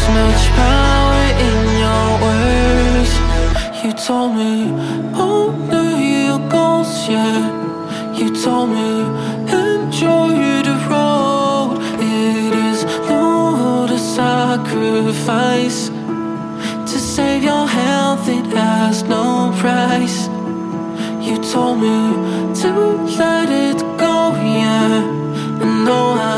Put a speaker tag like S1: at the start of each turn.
S1: much power in your words. You told me, ponder your goals, yeah. You told me, enjoy the road. It is no the sacrifice. To save your health, it has no price. You told me to let it go, yeah. I know I